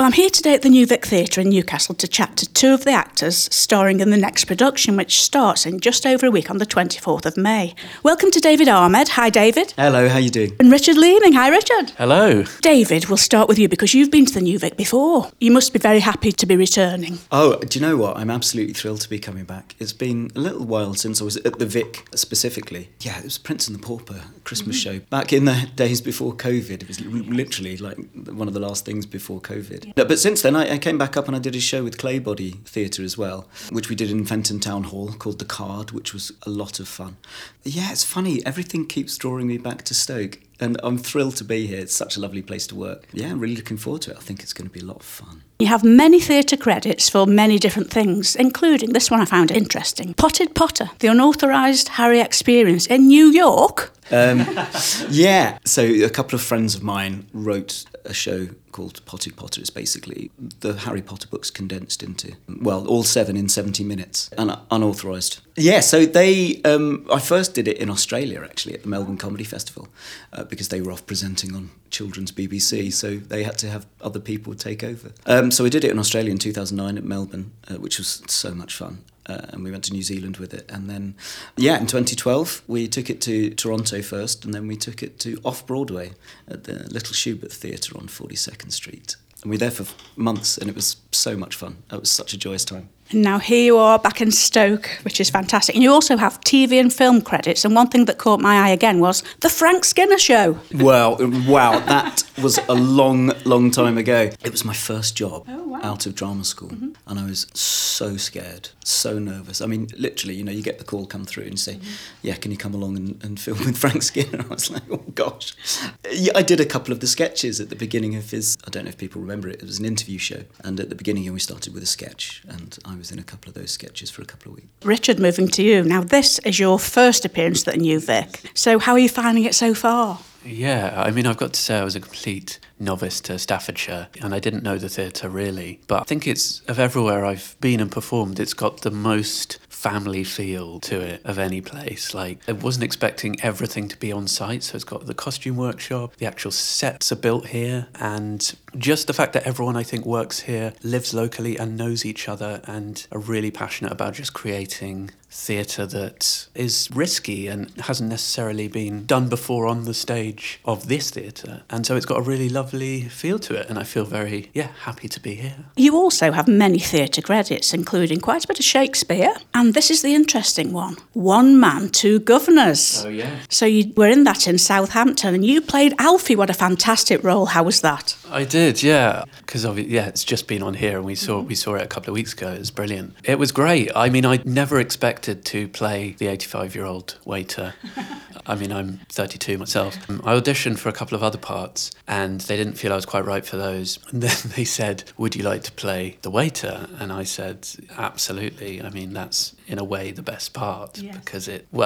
Well, I'm here today at the New Vic Theatre in Newcastle to chat to two of the actors starring in the next production, which starts in just over a week on the 24th of May. Welcome to David Ahmed. Hi, David. Hello, how you doing? And Richard Leeming. Hi, Richard. Hello. David, we'll start with you because you've been to the New Vic before. You must be very happy to be returning. Oh, do you know what? I'm absolutely thrilled to be coming back. It's been a little while since I was at the Vic specifically. Yeah, it was Prince and the Pauper Christmas show. Back in the days before COVID. It was literally like one of the last things before COVID. But since then, I came back up and I did a show with Claybody Theatre as well, which we did in Fenton Town Hall called The Card, which was a lot of fun. Yeah, it's funny. Everything keeps drawing me back to Stoke. And I'm thrilled to be here. It's such a lovely place to work. Yeah, I'm really looking forward to it. I think it's going to be a lot of fun. You have many theatre credits for many different things, including this one I found interesting. Potted Potter, the unauthorised Harry experience in New York. Yeah, so a couple of friends of mine wrote a show called Potted Potter. It's basically the Harry Potter books condensed into, well, all 7 in 70 minutes and unauthorised. Yeah, so I first did it in Australia, actually, at the Melbourne Comedy Festival, because they were off presenting on children's BBC, so they had to have other people take over. So I did it in Australia in 2009 at Melbourne, which was so much fun. And we went to New Zealand with it. And then, yeah, in 2012, we took it to Toronto first, and then we took it to Off-Broadway at the Little Schubert Theatre on 42nd Street. And we were there for months, and it was so much fun. It was such a joyous time. And now here you are back in Stoke, which is fantastic. And you also have TV and film credits. And one thing that caught my eye again was The Frank Skinner Show. Well, wow, that was a long, long time ago. It was my first job out of drama school. Mm-hmm. And I was so scared, so nervous. I mean, literally, you get the call come through and you say, yeah, can you come along and film with Frank Skinner? I was like, oh, gosh. Yeah, I did a couple of the sketches at the beginning of his, I don't know if people remember it, it was an interview show. And at the beginning, we started with a sketch. And I was in a couple of those sketches for a couple of weeks. Richard, moving to you. Now, this is your first appearance at the New Vic. So how are you finding it so far? Yeah, I mean, I've got to say I was a complete novice to Staffordshire and I didn't know the theatre really. But I think it's, of everywhere I've been and performed, it's got the most family feel to it of any place. Like, I wasn't expecting everything to be on site, so it's got the costume workshop, the actual sets are built here, and just the fact that everyone, I think, works here, lives locally and knows each other and are really passionate about just creating theatre that is risky and hasn't necessarily been done before on the stage of this theatre. And so it's got a really lovely feel to it, and I feel very, happy to be here. You also have many theatre credits, including quite a bit of Shakespeare, and this is the interesting one. One Man, Two Governors. Oh, yeah. So you were in that in Southampton, and you played Alfie. What a fantastic role. How was that? I did, yeah. Because, it's just been on here, and we saw it a couple of weeks ago. It was brilliant. It was great. I mean, I never expected to play the 85-year-old waiter. I mean, I'm 32 myself. I auditioned for a couple of other parts, and they didn't feel I was quite right for those. And then they said, would you like to play the waiter? And I said, absolutely. I mean, that's, in a way, the best part. Yes. Because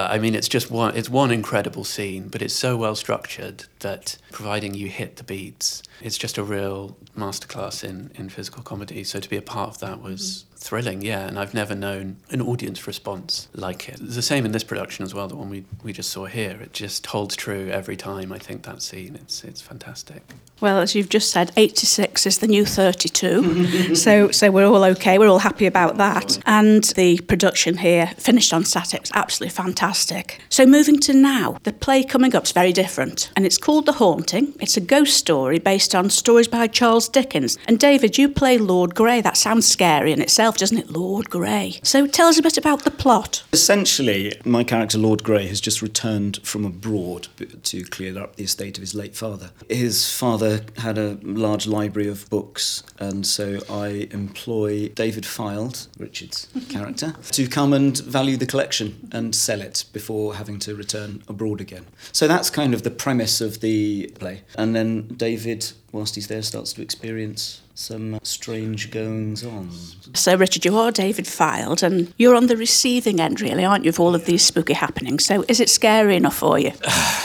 it's one incredible scene, but it's so well structured that providing you hit the beats, it's just a real masterclass in physical comedy. So to be a part of that was thrilling, yeah, and I've never known an audience response like it. It's the same in this production as well, the one we just saw here. It just holds true every time, I think, that scene. It's fantastic. Well, as you've just said, 86 is the new 32, so we're all okay, we're all happy about that. And the production here, finished on Saturday, was absolutely fantastic. So moving to now, the play coming up is very different, and it's called The Haunting. It's a ghost story based on stories by Charles Dickens. And David, you play Lord Grey. That sounds scary in itself, doesn't it? Lord Grey. So tell us a bit about the plot. Essentially, my character Lord Grey has just returned from abroad to clear up the estate of his late father. His father had a large library of books, and so I employ David Fylde, Richard's character, to come and value the collection and sell it before having to return abroad again. So that's kind of the premise of the play. And then David, whilst he's there, starts to experience some strange goings-on. So, Richard, you are David Fylde, and you're on the receiving end, really, aren't you, of all of these spooky happenings? So is it scary enough for you?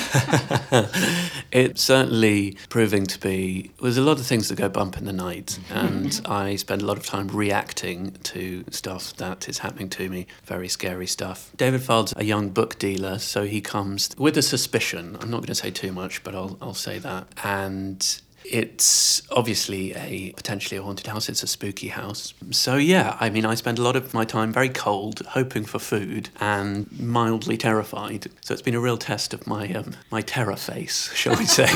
It's certainly proving to be... There's a lot of things that go bump in the night, and I spend a lot of time reacting to stuff that is happening to me, very scary stuff. David Fylde's a young book dealer, so he comes with a suspicion. I'm not going to say too much, but I'll say that. And It's obviously potentially a haunted house. It's a spooky house. So yeah, I mean, I spend a lot of my time very cold, hoping for food, and mildly terrified. So it's been a real test of my my terror face, shall we say.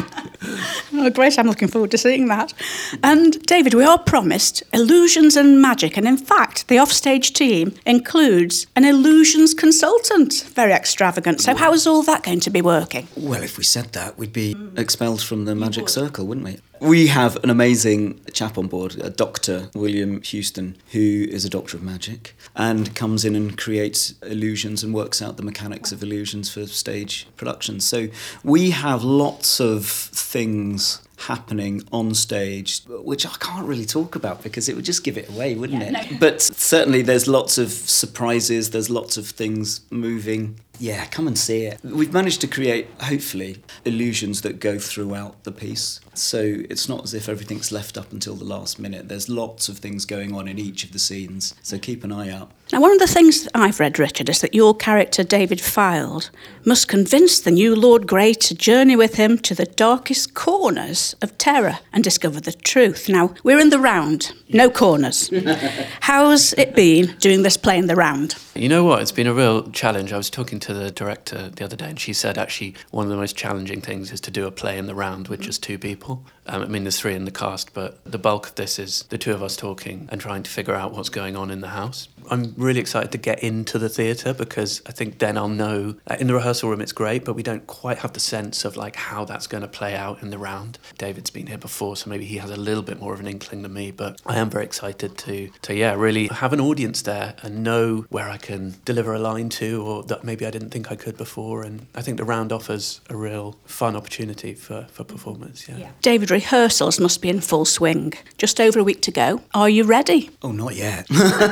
Oh, great, I'm looking forward to seeing that. And David, we are promised illusions and magic, and in fact, the offstage team includes an illusions consultant. Very extravagant. So how is all that going to be working? Well, if we said that, we'd be expelled from the magic circle, wouldn't we? We have an amazing chap on board, a Dr. William Houston, who is a doctor of magic and comes in and creates illusions and works out the mechanics of illusions for stage productions. So we have lots of things happening on stage, which I can't really talk about because it would just give it away, wouldn't it? No. But certainly there's lots of surprises, there's lots of things moving. Yeah, come and see it. We've managed to create, hopefully, illusions that go throughout the piece. So it's not as if everything's left up until the last minute. There's lots of things going on in each of the scenes, so keep an eye out. Now, one of the things I've read, Richard, is that your character, David Fylde, must convince the new Lord Grey to journey with him to the darkest corners of terror and discover the truth. Now, we're in the round, no corners. How's it been doing this play in the round? You know what? It's been a real challenge. I was talking to the director the other day, and she said actually one of the most challenging things is to do a play in the round with just two people. I mean, there's three in the cast, but the bulk of this is the two of us talking and trying to figure out what's going on in the house. I'm really excited to get into the theatre because I think then I'll know. In the rehearsal room it's great, but we don't quite have the sense of like how that's going to play out in the round. David's been here before, so maybe he has a little bit more of an inkling than me, but I am very excited to really have an audience there and know where I can deliver a line to, or that maybe I didn't think I could before. And I think the round offers a real fun opportunity for performance. Yeah. David, rehearsals must be in full swing. Just over a week to go. Are you ready? Oh, not yet.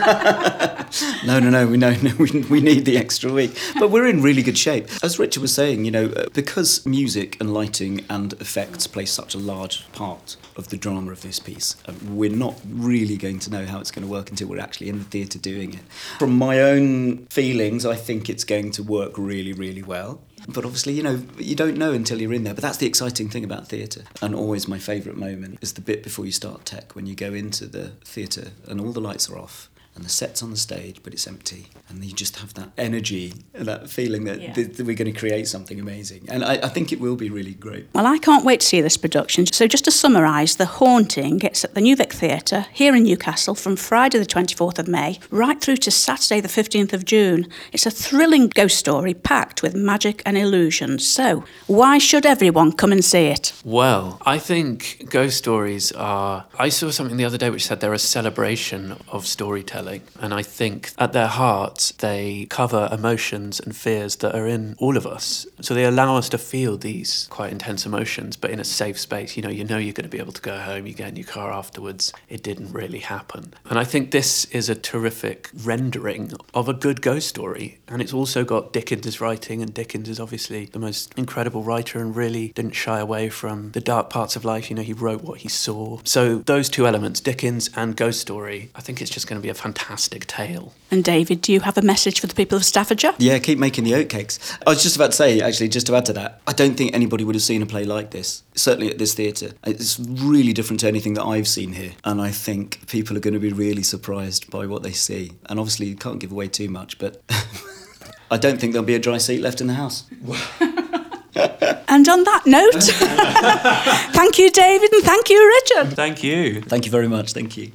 No, we need the extra week. But we're in really good shape. As Richard was saying, because music and lighting and effects play such a large part of the drama of this piece, we're not really going to know how it's going to work until we're actually in the theatre doing it. From my own feelings, I think it's going to work really, really well. But obviously, you don't know until you're in there. But that's the exciting thing about theatre. And always my favourite moment is the bit before you start tech, when you go into the theatre and all the lights are off and the set's on the stage, but it's empty. And you just have that energy, that feeling that we're going to create something amazing. And I think it will be really great. Well, I can't wait to see this production. So just to summarise, The Haunting, it's at the New Vic Theatre here in Newcastle from Friday the 24th of May right through to Saturday the 15th of June. It's a thrilling ghost story packed with magic and illusions. So why should everyone come and see it? Well, I think ghost stories are... I saw something the other day which said they're a celebration of storytelling. And I think at their heart, they cover emotions and fears that are in all of us. So they allow us to feel these quite intense emotions, but in a safe space. You know you're going to be able to go home, you get in your car afterwards. It didn't really happen. And I think this is a terrific rendering of a good ghost story. And it's also got Dickens' writing, and Dickens is obviously the most incredible writer and really didn't shy away from the dark parts of life. He wrote what he saw. So those two elements, Dickens and ghost story, I think it's just going to be a fantastic tale. And David, do you have a message for the people of Staffordshire? Yeah, keep making the oatcakes. I was just about to say, actually, just to add to that, I don't think anybody would have seen a play like this, certainly at this theatre. It's really different to anything that I've seen here. And I think people are going to be really surprised by what they see. And obviously, you can't give away too much, but I don't think there'll be a dry seat left in the house. And on that note, thank you, David, and thank you, Richard. Thank you. Thank you very much. Thank you.